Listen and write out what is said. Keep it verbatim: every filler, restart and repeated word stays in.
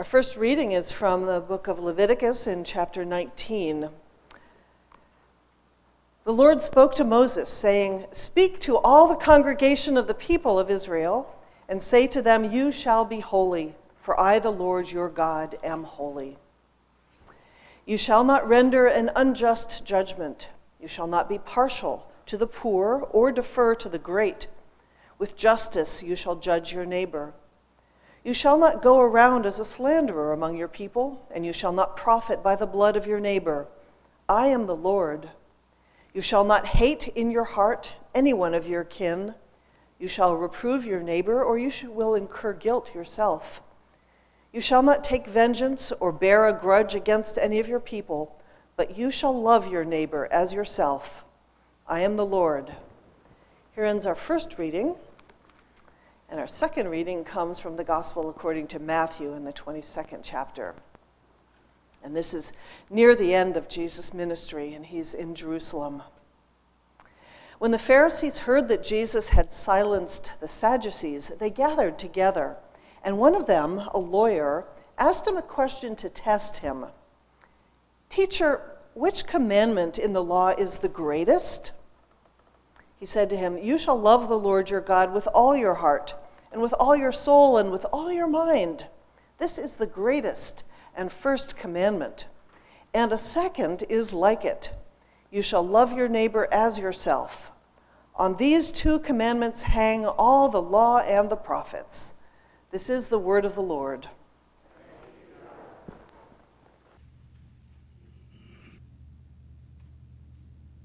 Our first reading is from the book of Leviticus in chapter nineteen. The Lord spoke to Moses, saying, "Speak to all the congregation of the people of Israel, and say to them, 'You shall be holy, for I, the Lord your God, am holy. You shall not render an unjust judgment. You shall not be partial to the poor or defer to the great. With justice you shall judge your neighbor. You shall not go around as a slanderer among your people, and you shall not profit by the blood of your neighbor. I am the Lord. You shall not hate in your heart any one of your kin. You shall reprove your neighbor, or you will incur guilt yourself. You shall not take vengeance or bear a grudge against any of your people, but you shall love your neighbor as yourself. I am the Lord." Here ends our first reading. And our second reading comes from the Gospel according to Matthew in the twenty-second chapter. And this is near the end of Jesus' ministry, and he's in Jerusalem. When the Pharisees heard that Jesus had silenced the Sadducees, they gathered together, and one of them, a lawyer, asked him a question to test him. "Teacher, which commandment in the law is the greatest?" He said to him, "You shall love the Lord your God with all your heart, and with all your soul, and with all your mind. This is the greatest and first commandment. And a second is like it. You shall love your neighbor as yourself. On these two commandments hang all the law and the prophets." This is the word of the Lord.